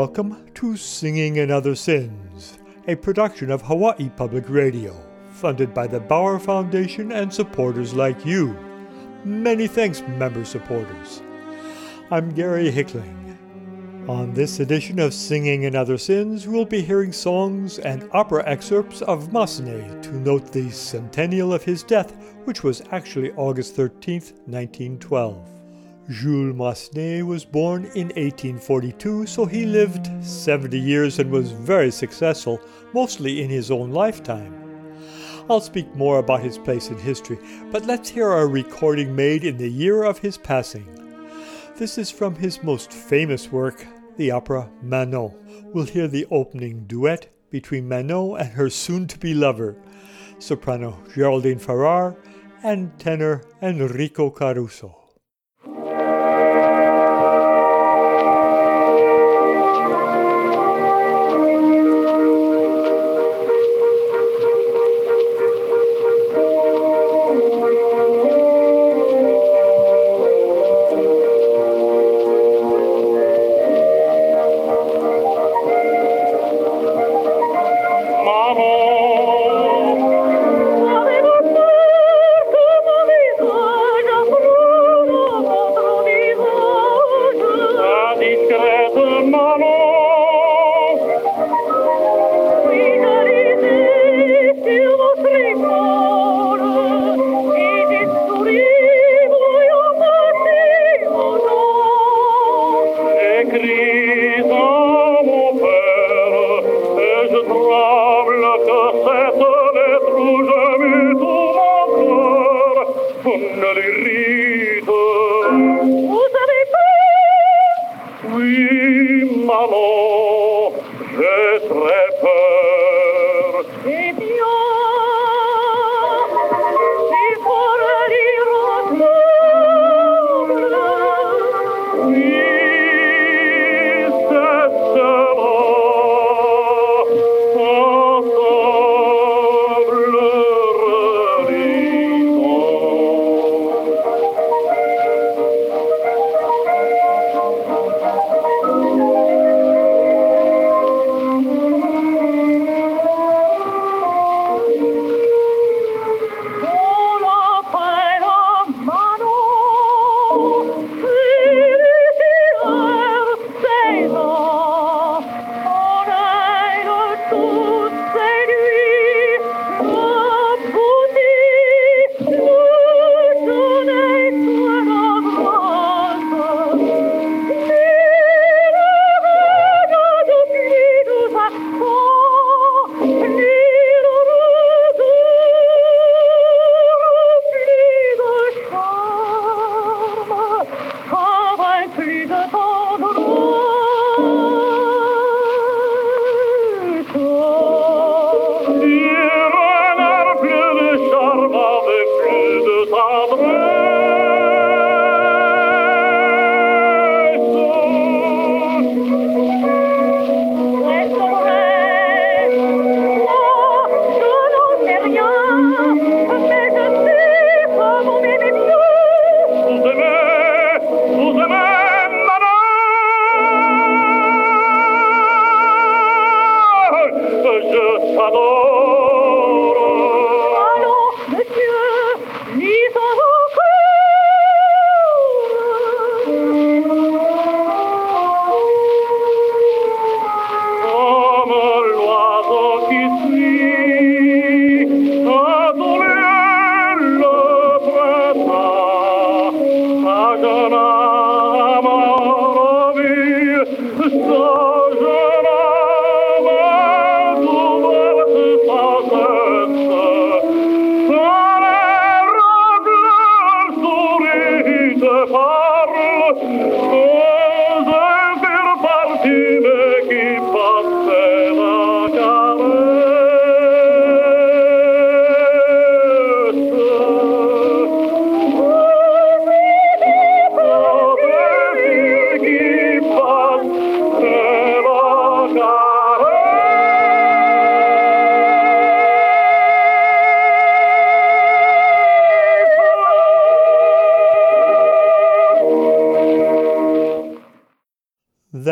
Welcome to Singing and Other Sins, a production of Hawaii Public Radio, funded by the Bauer Foundation and supporters like you. Many thanks, member supporters. I'm Gary Hickling. On this edition of Singing and Other Sins, we'll be hearing songs and opera excerpts of Massenet to note the centennial of his death, which was actually August 13th, 1912. Jules Massenet was born in 1842, so he lived 70 years and was very successful, mostly in his own lifetime. I'll speak more about his place in history, but let's hear a recording made in the year of his passing. This is from his most famous work, the opera Manon. We'll hear the opening duet between Manon and her soon-to-be lover, soprano Geraldine Farrar and tenor Enrico Caruso.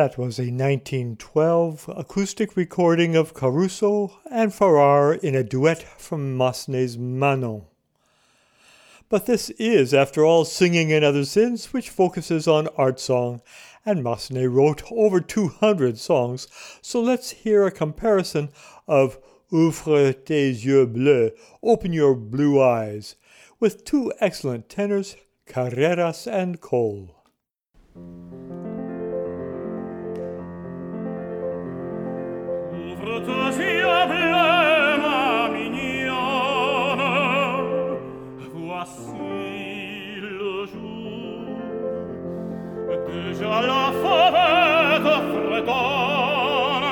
That was a 1912 acoustic recording of Caruso and Farrar in a duet from Massenet's Manon. But this is, after all, Singing and Other Sins, which focuses on art song, and Massenet wrote over 200 songs, so let's hear a comparison of Ouvre tes yeux bleus, Open Your Blue Eyes, with two excellent tenors, Carreras and Cole. Ouvre tes yeux bleus, ma mignonne, voici le jour. Déjà la forêt te fredonne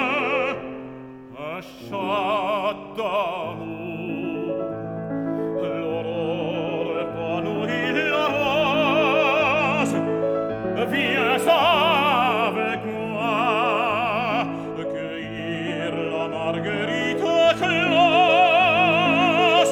un chant d'amour. L'aurore épanouit la rose. Viens avec moi cueillir la marguerite close.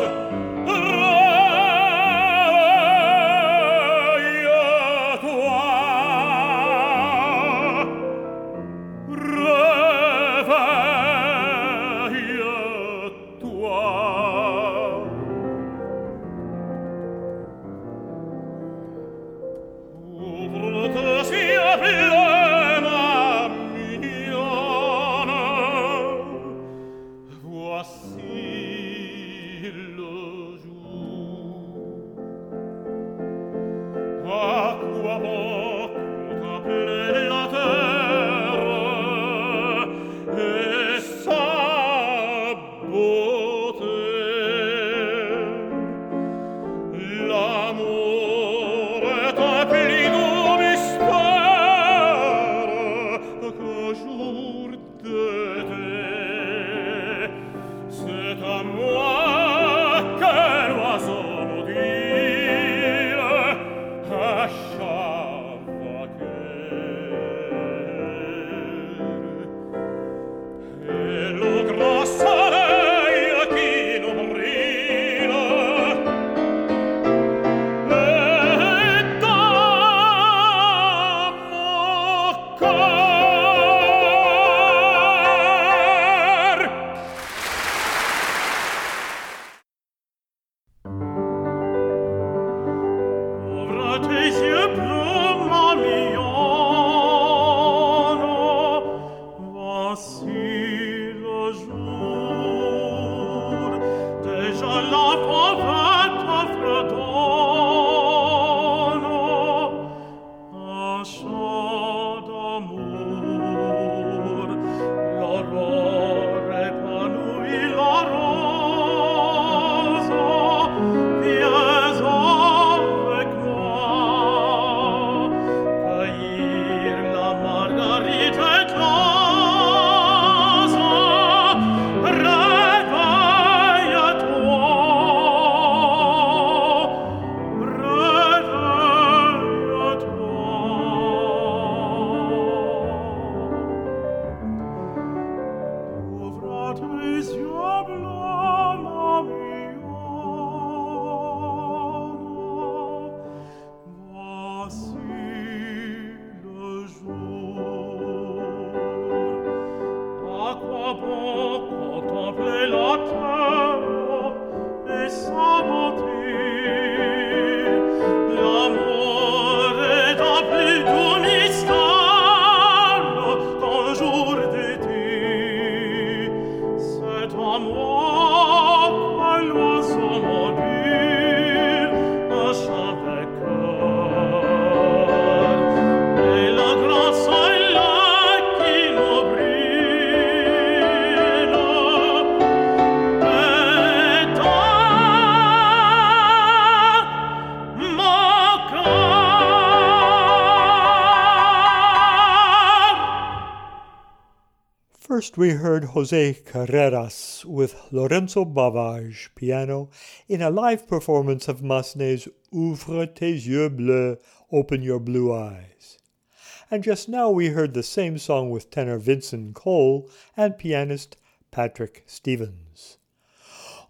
First we heard Jose Carreras with Lorenzo Bavage piano in a live performance of Massenet's Ouvre tes yeux bleus, Open Your Blue Eyes. And just now we heard the same song with tenor Vincent Cole and pianist Patrick Stevens.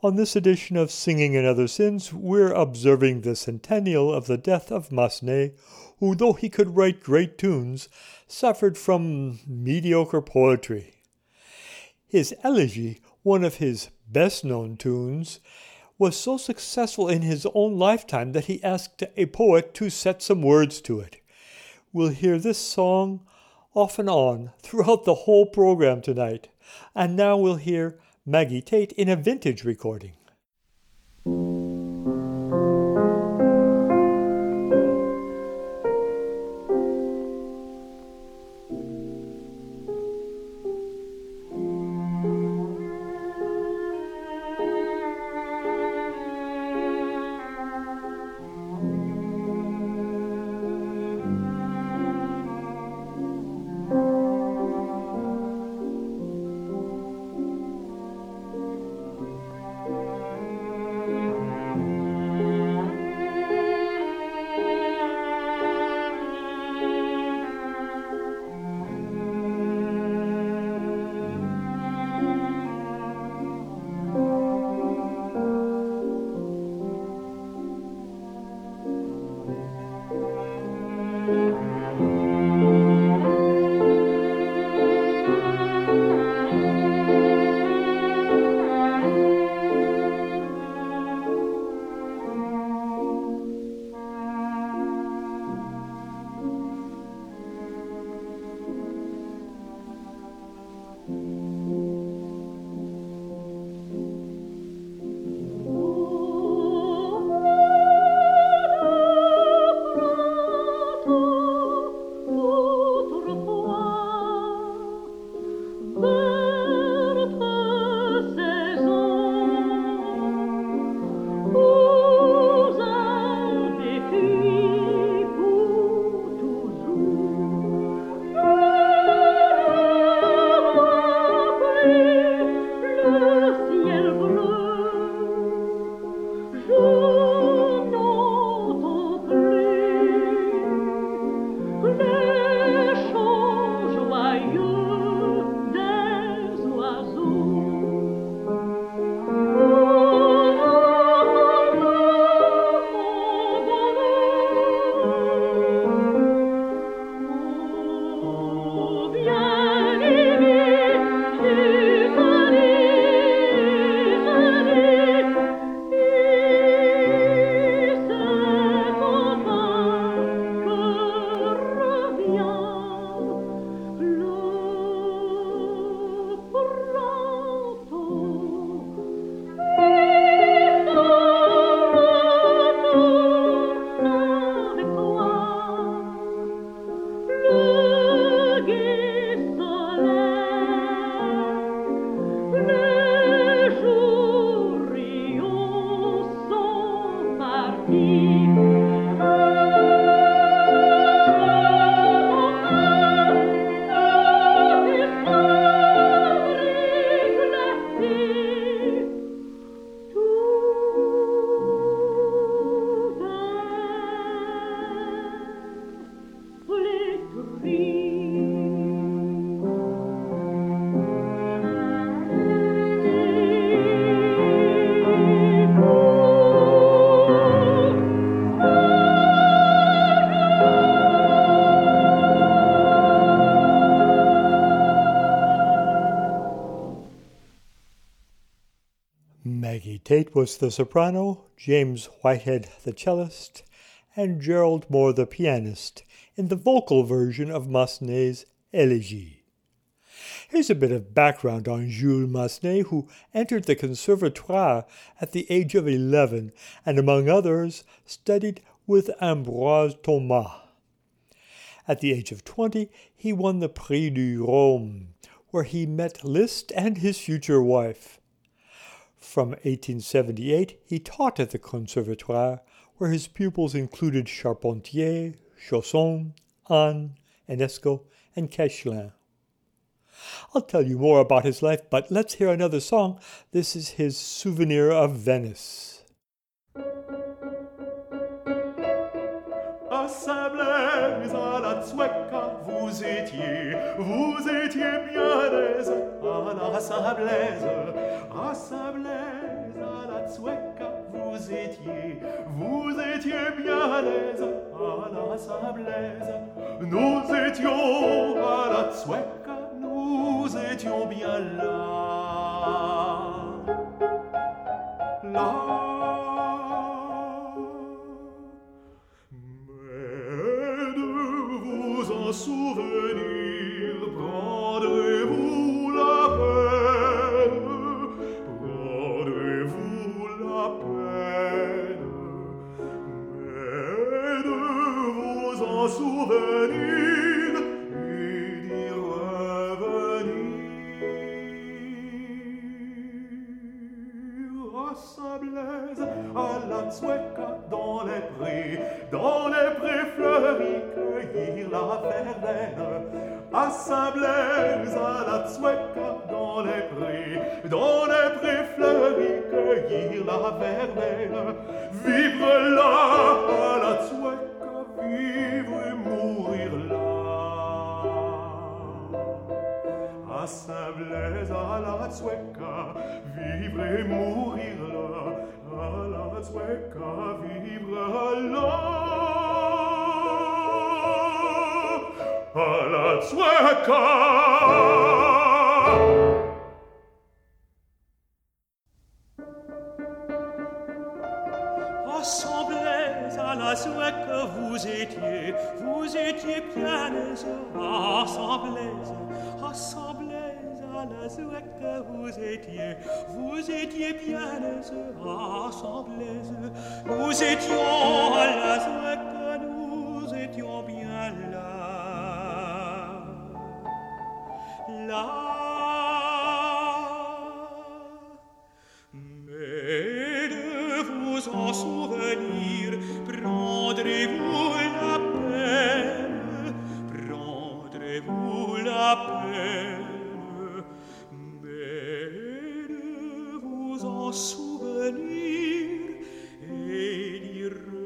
On this edition of Singing and Other Sins, we're observing the centennial of the death of Massenet, who, though he could write great tunes, suffered from mediocre poetry. His elegy, one of his best-known tunes, was so successful in his own lifetime that he asked a poet to set some words to it. We'll hear this song off and on throughout the whole program tonight, and now we'll hear Maggie Tate in a vintage recording. Maggie Tate was the soprano, James Whitehead the cellist, and Gerald Moore the pianist in the vocal version of Massenet's Elegy. Here's a bit of background on Jules Massenet, who entered the Conservatoire at the age of 11 and, among others, studied with Ambroise Thomas. At the age of 20, he won the Prix du Rhône, where he met Liszt and his future wife. From 1878, he taught at the Conservatoire, where his pupils included Charpentier, Chausson, Hahn, Enesco, and Cachelin. I'll tell you more about his life, but let's hear another song. This is his Souvenir of Venice. À sa blaise, à la Zoueka, vous étiez bien à l'aise. À la Sablaise, à vous étiez bien à l'aise à la Sablaise. Nous étions à la Tsueka, nous étions bien là. Là. Mais de vous en souvenir, prendrez-vous la peine, prendrez-vous la peine, mais de vous en souvenir et d'y revenir à Sablaise, à la Tsueka, dans les prés fleuris, cueillir la verveine. À Sablaise, à la Tsueka, dans les prés fleuris, cueillir la verveine. Vivre là, à la Tsueka, vivre et mourir là. À Sablaise, à la Tsueka, vivre et mourir là. À la Tsueka, vivre là. À la Tsueka. À Sablaise, à la Tsueka, vous étiez bien aise. À Sablaise, à la Tsueka, vous étiez bien aise. À Sablaise, nous étions à la Tsueka, nous étions bien là. Là. Mais de vous en souvenir, prendrez-vous la peine, mais de vous en souvenir et d'y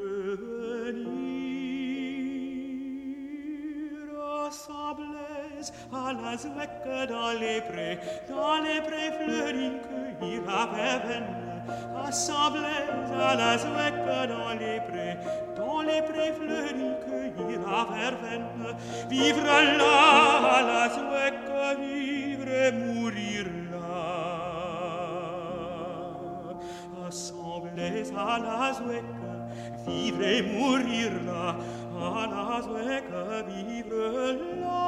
revenir à Sablaise, à la Tsueka, dans les prés fleuris, cueillir la verveine. À Sablaise, à la Tsueka, dans les prés fleuris, cueillir la verveine. Vivre là, à la Tsueka, vivre et mourir là. À Sablaise, à la Tsueka, vivre et mourir là. À la Tsueka, vivre là.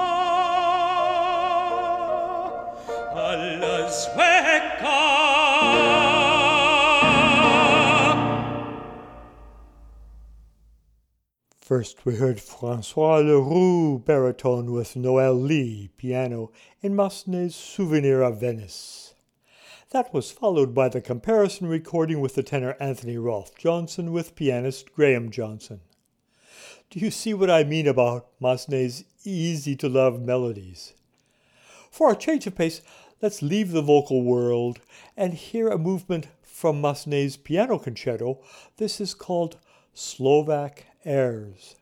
À la Tsueka. First, we heard François Leroux baritone with Noel Lee piano in Massenet's Souvenir of Venice. That was followed by the comparison recording with the tenor Anthony Rolfe Johnson with pianist Graham Johnson. Do you see what I mean about Massenet's easy-to-love melodies? For a change of pace, let's leave the vocal world and hear a movement from Massenet's piano concerto. This is called Slovak Airs.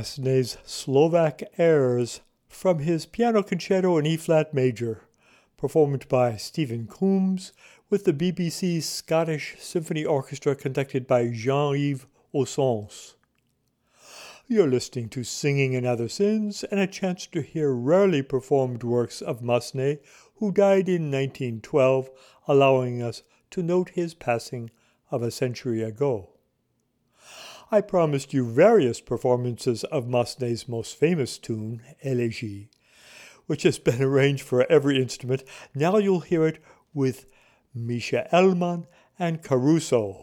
Massenet's Slovak airs from his piano concerto in E-flat major, performed by Stephen Coombs with the BBC's Scottish Symphony Orchestra conducted by Jean-Yves Ossens. You're listening to Singing in Other Sins and a chance to hear rarely performed works of Massenet, who died in 1912, allowing us to note his passing of a century ago. I promised you various performances of Massenet's most famous tune, Elegie, which has been arranged for every instrument. Now you'll hear it with Misha Elman and Caruso.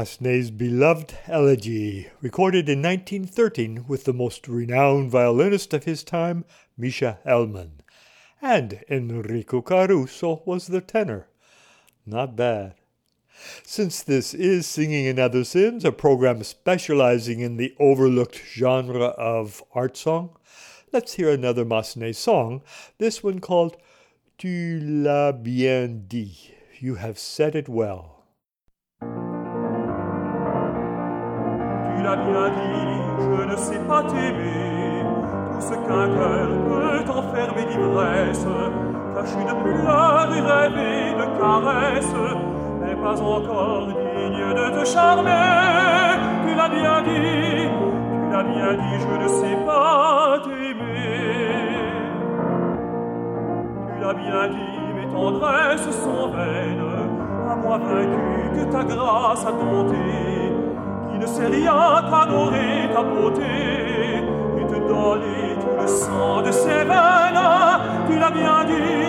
Massenet's beloved elegy, recorded in 1913 with the most renowned violinist of his time, Mischa Elman. And Enrico Caruso was the tenor. Not bad. Since this is Singing in Other Sins, a program specializing in the overlooked genre of art song, let's hear another Massenet song, this one called Tu l'as bien dit, You have said it well. Tu l'as bien dit, je ne sais pas t'aimer. Tout ce qu'un cœur peut enfermer d'ivresse, caché de pleurs et rêver de caresses, n'est pas encore digne de te charmer. Tu l'as bien dit, je ne sais pas t'aimer. Tu l'as bien dit, mes tendresses sont vaines, à moi vaincu que ta grâce a dompté, qui ne sait rien qu'adorer ta beauté et te donner tout le sang de ses veines. Tu l'as bien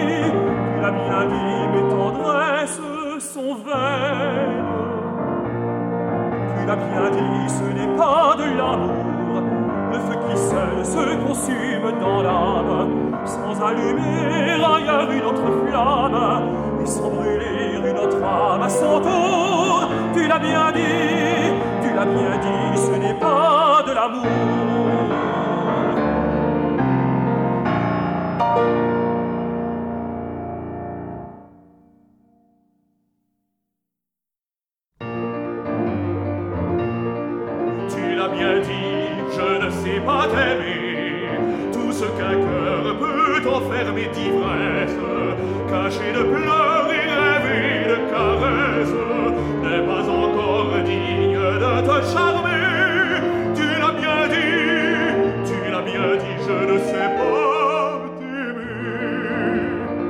dit, mes tendresses sont vaines. Tu l'as bien dit, ce n'est pas de l'amour, le feu qui seul se consume dans l'âme, sans allumer ailleurs une autre flamme, et sans brûler une autre âme à son tour. Tu l'as bien dit, ce n'est pas de l'amour. Tu l'as bien dit, je ne sais pas t'aimer. Tout ce qu'un cœur peut enfermer d'ivresse, caché de pleurs et rêver de caresses, n'est pas encore digne de te charmer. Tu l'as bien dit, je ne sais pas t'aimer.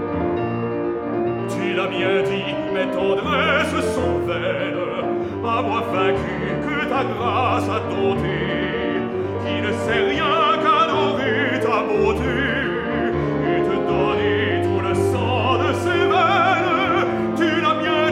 Tu l'as bien dit, mes tendresses sont vaines, à moi vaincu que ta grâce a dompté, qui ne sait rien qu'adorer ta beauté et te donner tout le sang de ses veines. Tu l'as bien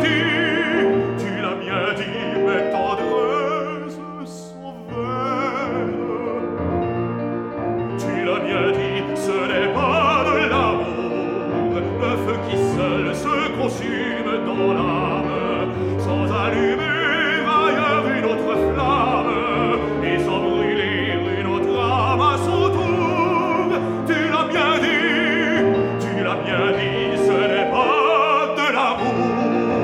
dit, mes tendresses sont vaines. Tu l'as bien dit, ce n'est pas de l'amour, le feu qui seul se consume dans l'âme, sans allumer ailleurs une autre flamme, et sans brûler une autre âme à son tour. Tu l'as bien dit, ce n'est pas de l'amour.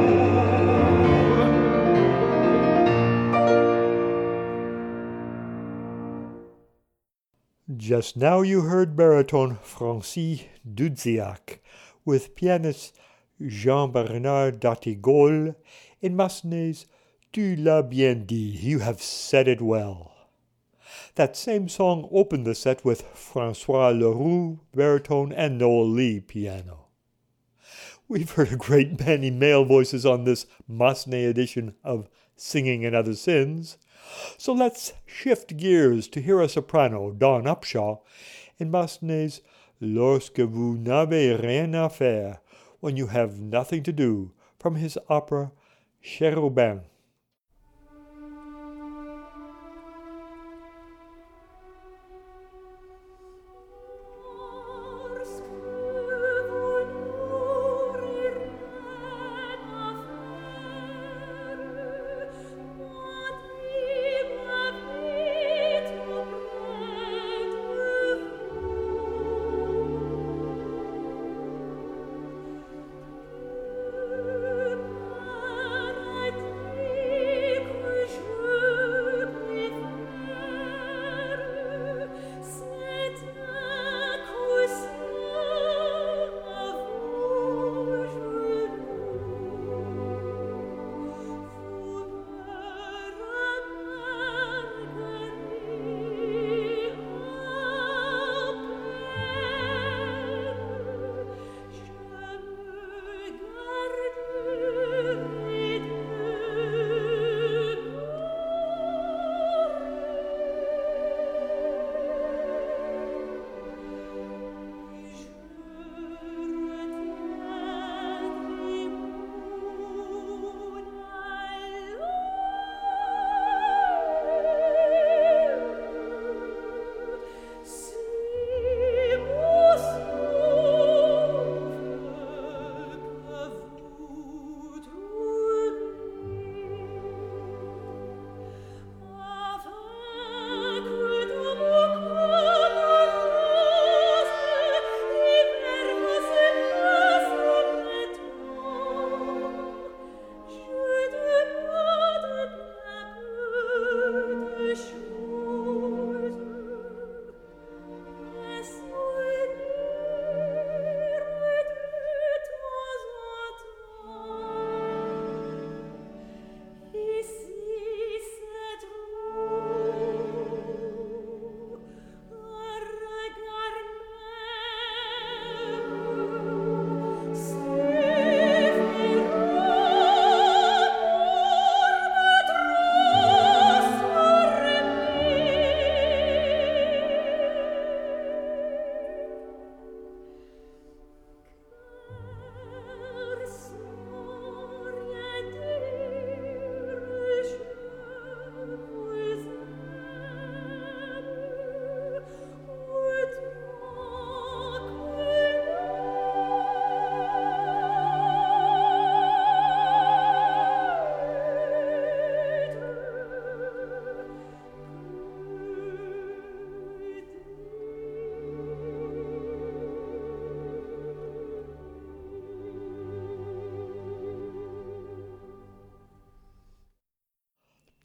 Just now you heard baritone Francis Dudziak with pianist Jean-Bernard Datigol in Massenet's Tu l'as bien dit, You have said it well. That same song opened the set with François Leroux, baritone, and Noel Lee, piano. We've heard a great many male voices on this Massenet edition of Singing in Other Sins, so let's shift gears to hear a soprano, Dawn Upshaw, in Massenet's Lorsque vous n'avez rien à faire, When you have nothing to do, from his opera Chérubin. I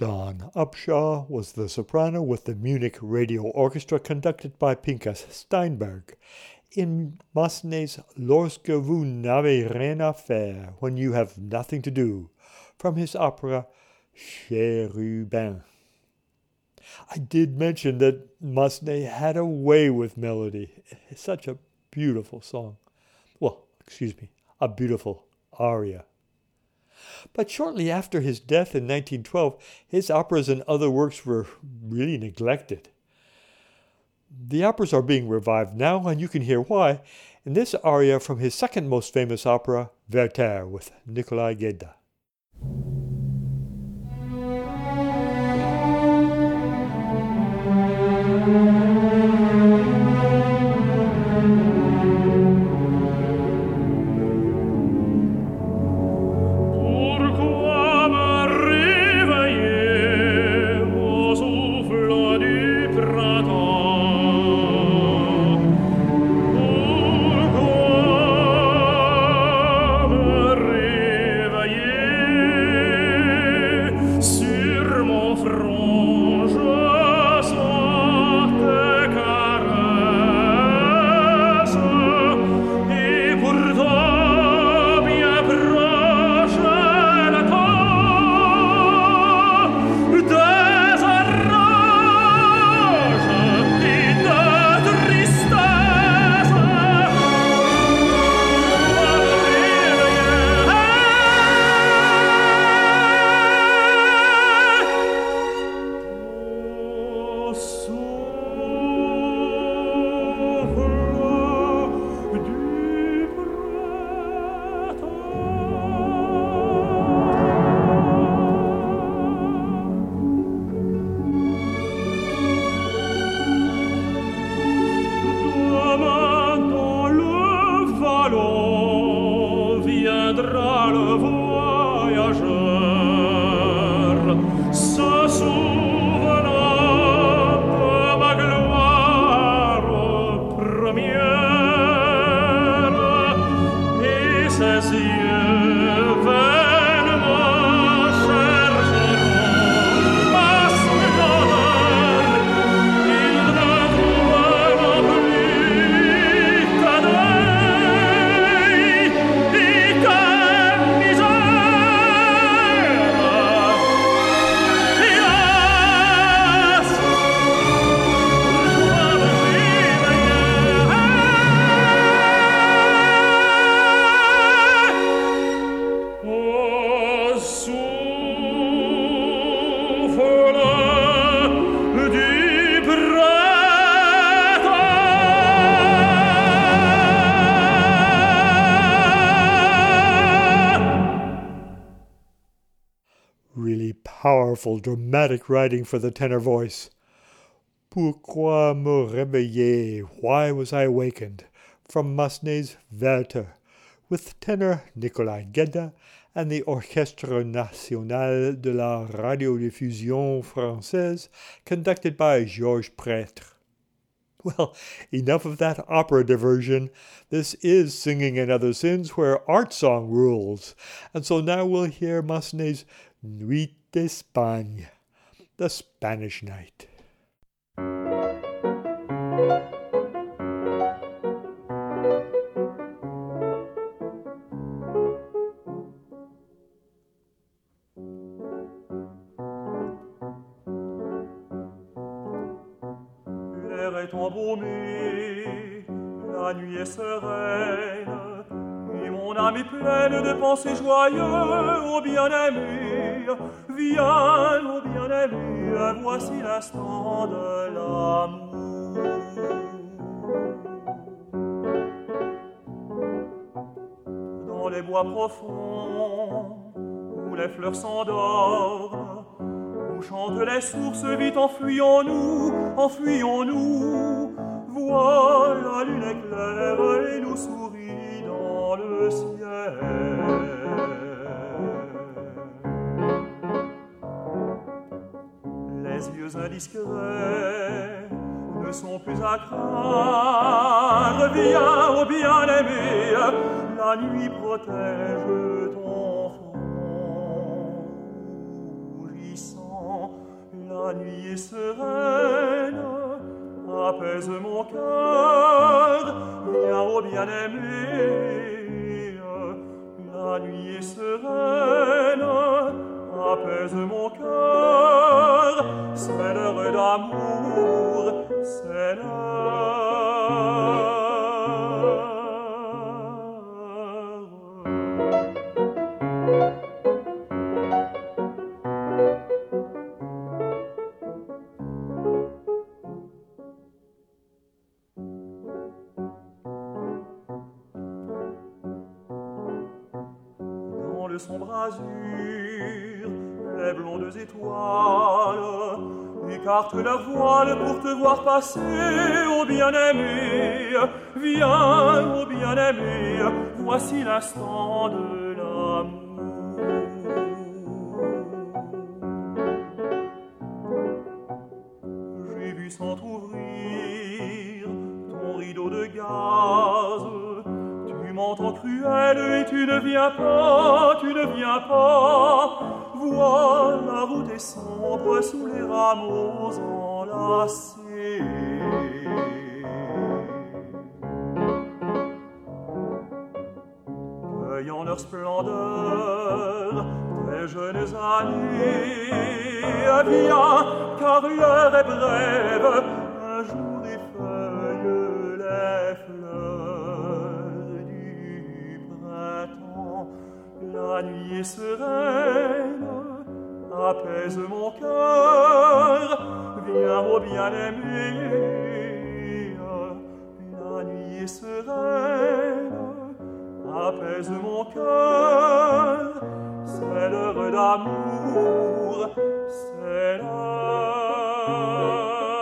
Dawn Upshaw was the soprano with the Munich Radio Orchestra conducted by Pinkas Steinberg in Massenet's Lorsque vous n'avez rien à faire, When you have nothing to do, from his opera Chérubin. I did mention that Massenet had a way with melody. It's such a beautiful song. A beautiful aria. But shortly after his death in 1912, his operas and other works were really neglected. The operas are being revived now, and you can hear why in this aria from his second most famous opera, Werther, with Nikolai Gedda. Powerful, dramatic writing for the tenor voice. Pourquoi me réveiller? Why was I awakened? From Massenet's Werther, with tenor Nikolai Gedda and the Orchestre National de la Radiodiffusion Française, conducted by Georges Prêtre. Well, enough of that opera diversion. This is Singing and Other Sins, where art song rules. And so now we'll hear Massenet's Nuit d'Espagne, the Spanish Night. L'air est embaumé, la nuit est sereine, et mon âme est pleine de pensées joyeuses au bien-aimé. Viens, ô bien-aimé, voici l'instant de l'amour. Dans les bois profonds, où les fleurs s'endorment, où chantent les sources, vite enfuyons-nous, enfuyons-nous. Vois la lune éclaire et nous sourit dans le ciel. Les yeux indiscrets ne sont plus à craindre. Viens, ô bien-aimé, la nuit protège ton front rougissant. La nuit est sereine, apaise mon cœur, viens au bien-aimé. La nuit est sereine, apaise mon cœur, c'est l'heure d'amour, c'est l'heure. Le sombre azur, les blondes étoiles écartent leur voile pour te voir passer, ô bien-aimé. Viens, ô bien-aimé, voici l'instant de l'amour. J'ai vu s'entrouvrir ton rideau de gaz. Tu m'entends cruel et tu ne viens pas, tu ne viens pas. Vois, la route est sombre sous les rameaux enlacés. Cueillant leur splendeur, tes jeunes années, viens, car l'heure est brève, un jour effeuille les fleurs du printemps. La nuit est sereine, apaise mon cœur, viens au bien-aimé. La nuit est sereine, apaise mon cœur, c'est l'heure d'amour, c'est l'heure.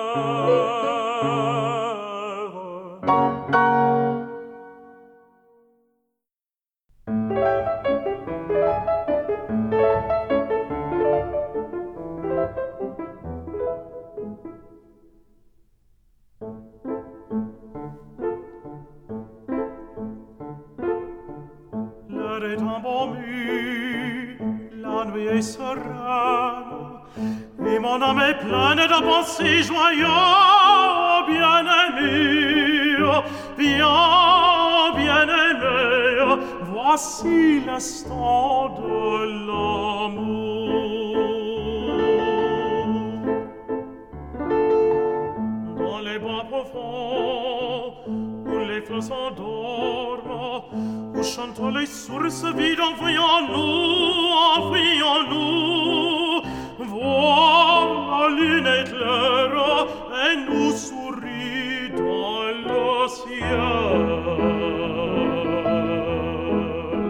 L'heure est embaumée, la nuit est sereine, et mon âme est pleine de pensées joyeuses, bien-aimé, viens, bien-aimé, voici l'instant de l'amour. Dans les bois profonds, où les fleurs s'endorment, où chantent les sources vides, enfuyons-nous, vois la lune éclaire et nous sourit dans le ciel.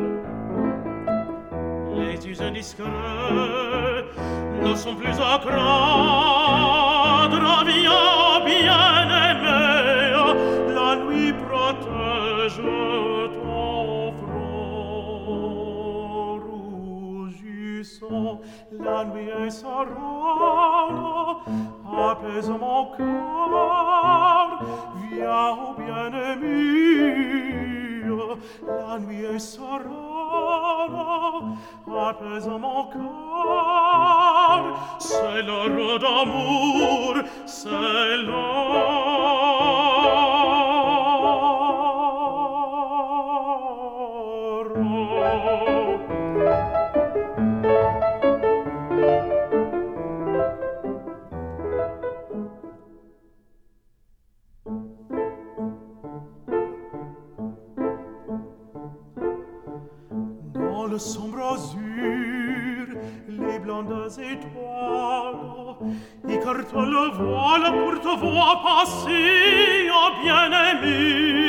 Les yeux indiscrets ne sont plus à craindre, viens, bien-aimé, la nuit protège ton front rougissant. La nuit est sereine, apaise mon cœur, viens, ô bien-aimé. La nuit est sereine, apaise mon cœur, c'est l'heure d'amour, c'est l'heure. Dans le sombre azur, les blondes étoiles écartent le voile pour te voir passer, oh bien-aimé,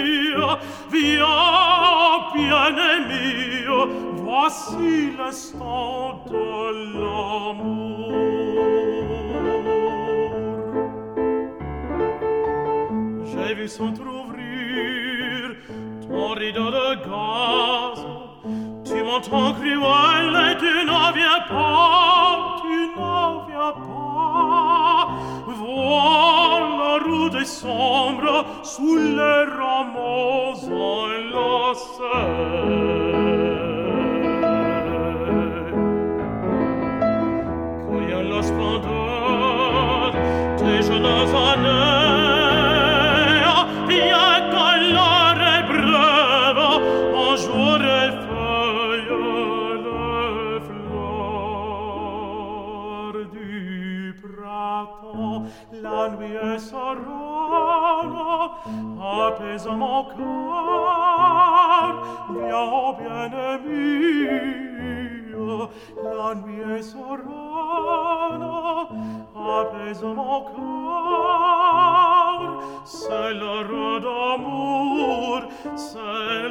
viens, bien-aimé, voici l'instant de l'amour. J'ai vu s'entrouvrir ton rideau de gaz. Tu m'entends cruel et tu n'en viens pas, tu n'en viens pas. Vois la route est sombre sous les rameaux enlacés. Cueillant la splendeur sur les feuilles les fleurs du printemps. La nuit est sereine, apaise mon cœur. Viens, bien-aimé, la nuit est sereine, apaise mon cœur. C'est l'heure d'amour, c'est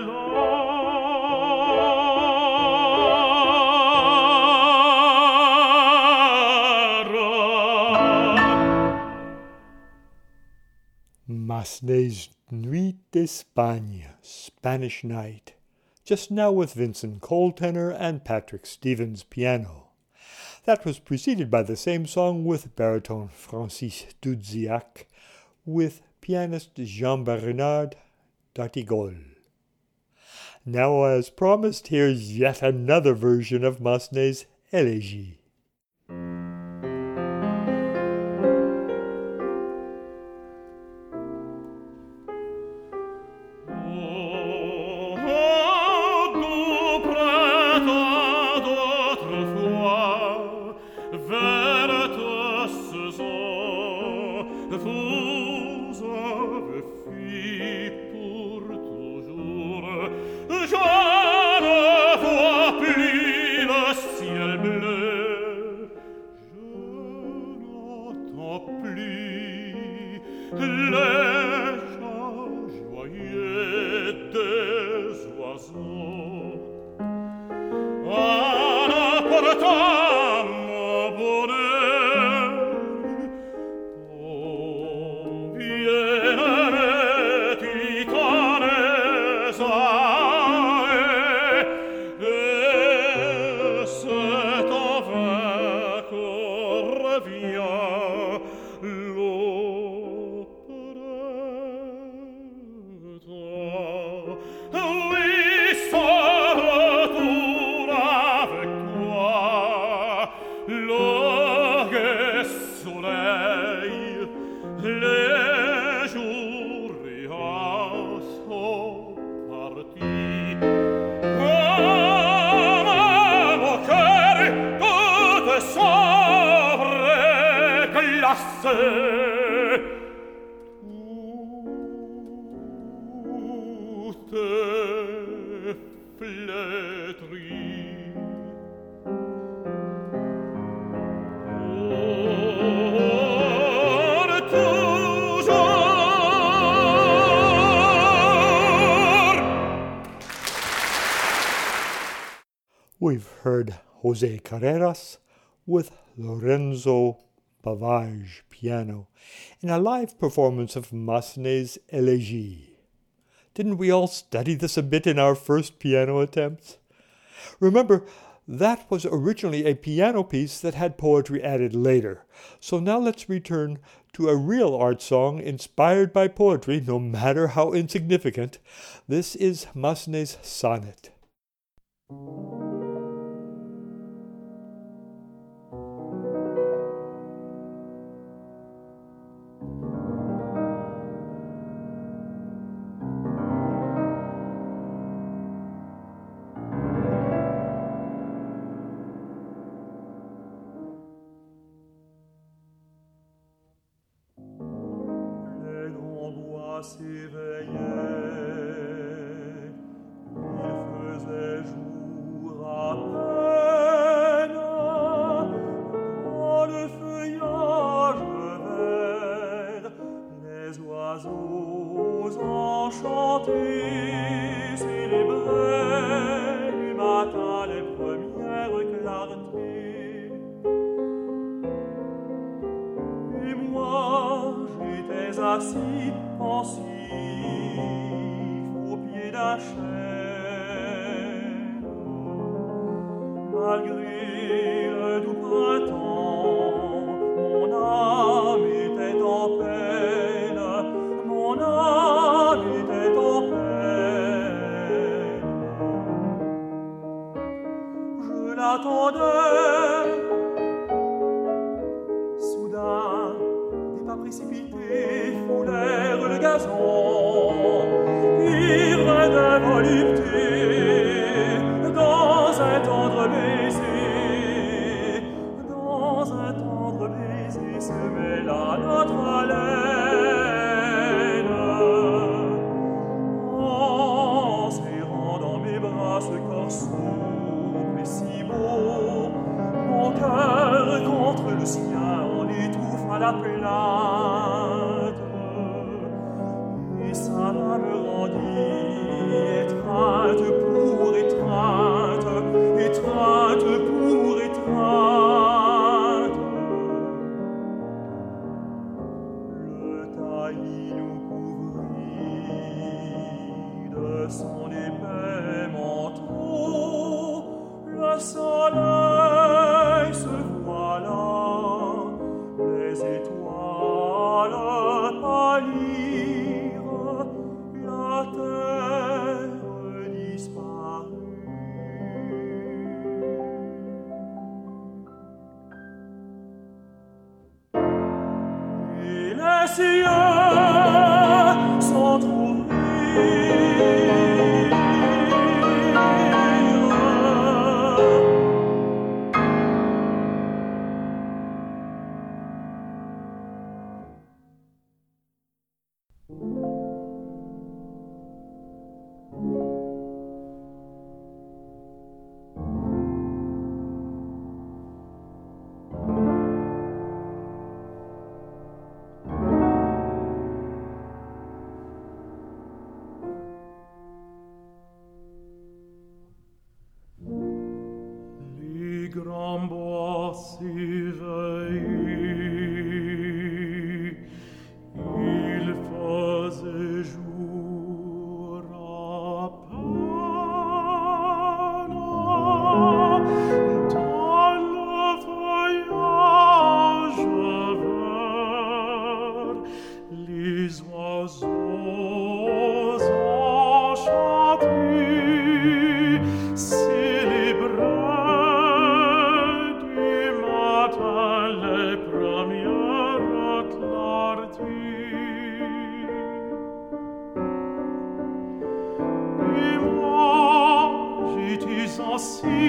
Massenet's Nuit d'Espagne, Spanish Night, just now with Vincent Cole tenor and Patrick Stevens piano. That was preceded by the same song with baritone Francis Dudziak, with pianist Jean-Bernard Dartigol. Now, as promised, here's yet another version of Massenet's Elegie. We've heard Jose Carreras with Lorenzo Pavage piano in a live performance of Massenet's Elegie. Didn't we all study this a bit in our first piano attempts? Remember, that was originally a piano piece that had poetry added later. So now let's return to a real art song inspired by poetry, no matter how insignificant. This is Massenet's Sonnet. S'éveillait, il faisait jour à peine, dans le feuillage vert, les oiseaux enchantés célébraient du matin les premières clartés. Et moi, j'étais assis pensif au pied d'un chêne, malgré le doux printemps, mon âme était en peine, mon âme était en peine. Je l'attendais, soudain, des pas précipités foulèrent le gazon, ivre de volupté. ce corps souple et si beau, mon cœur contre le sien en étouffe à la plainte. Et ça me rendit étreinte pour étreinte, étreinte pour étreinte. Le taillis nous couvrit de son épais manteau, le soleil se voila, les étoiles pâlirent, la terre disparut. Et les cieux les grands bois s'éveillent, il faisait jour à peine. Dans le feuillage vert, les oiseaux enchantés célébraient du matin les premières clartés. Et moi, j'étais ainsi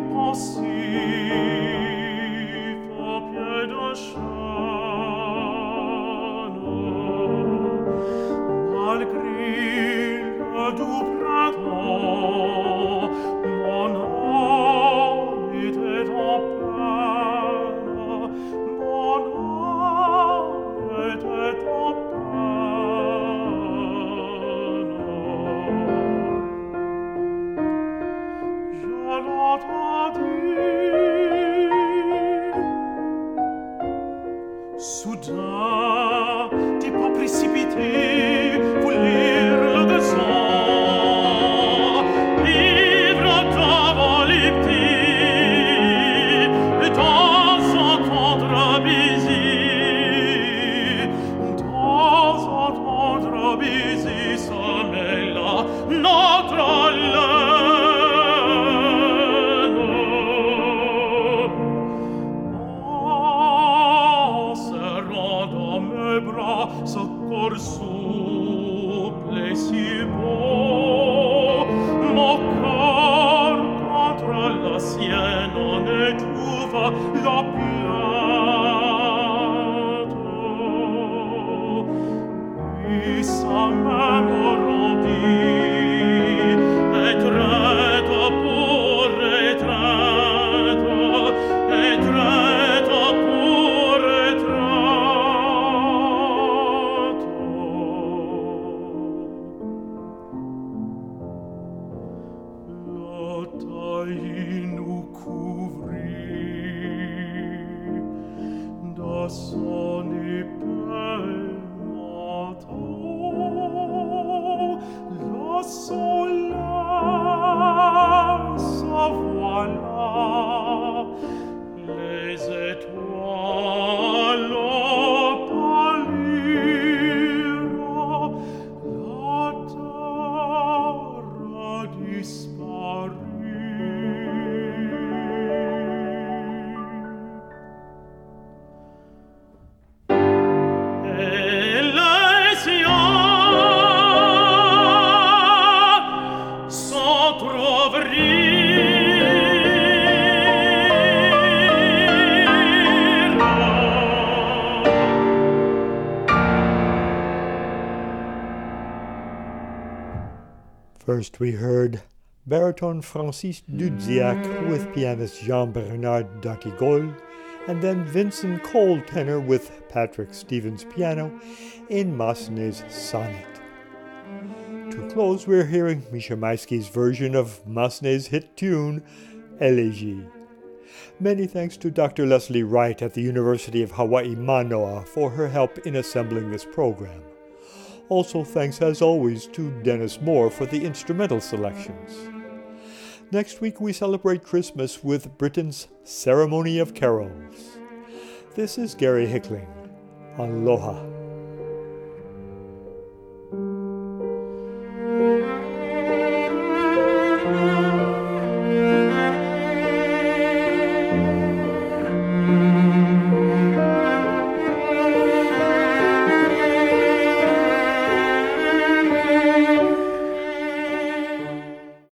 pensif au pied d'un chêne, malgré le doux printemps, mon âme était en peine, mon âme était en peine. Je l'entendis, soudain, des pas précipités foulèrent le gazon. Ivre devant les petits, et dans entendre baiser, dans entendre baiser, se mêla notre laine. En serrant dans mes bras ce corps souple et si beau, mon corps contre la sienne en étouffe la plainte. Et sa main me rendit étreinte pour étreinte, étreinte pour étreinte. Le taillis nous couvrit de son épais manteau, le soleil se voila, les étoiles pâlirent, la terre disparut. Et les cieux First we heard baritone Francis Dudziak with pianist Jean-Bernard Daquigol, and then Vincent Cole tenor with Patrick Stevens piano in Massenet's Sonnet. To close, we're hearing Misha Maisky's version of Massenet's hit tune, Elegy. Many thanks to Dr. Leslie Wright at the University of Hawaii Manoa for her help in assembling this program. Also thanks, as always, to Dennis Moore for the instrumental selections. Next week we celebrate Christmas with Britain's Ceremony of Carols. This is Gary Hickling. Aloha.